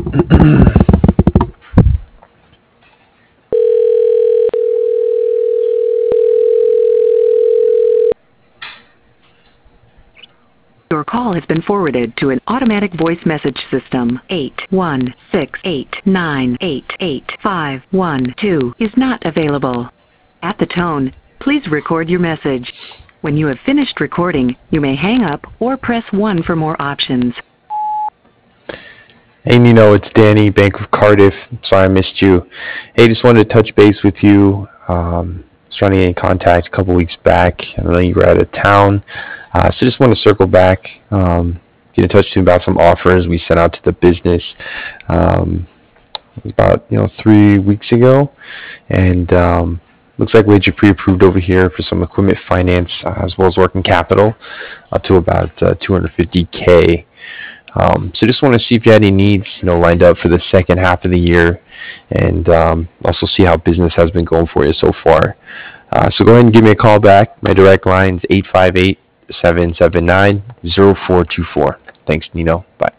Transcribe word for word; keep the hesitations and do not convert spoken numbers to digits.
Your call has been forwarded to an automatic voice message system. eight one six eight nine eight eight five one two is not available. At the tone, please record your message. When you have finished recording, you may hang up or press one for more options. Hey Nino, it's Danny, Bank of Cardiff. Sorry I missed you. Hey, just wanted to touch base with you. Um, was trying to get in contact a couple weeks back. I know you were out of town. Uh, so just want to circle back, um, get in touch with you about some offers we sent out to the business um, it was about you know three weeks ago, and um, looks like we had you pre-approved over here for some equipment finance uh, as well as working capital, up to about uh, two hundred fifty K. Um, so just want to see if you had any needs, you know, lined up for the second half of the year, and um, also see how business has been going for you so far. Uh, so go ahead and give me a call back. My direct line is eight five eight, seven seven nine, zero four two four. Thanks, Nino. Bye.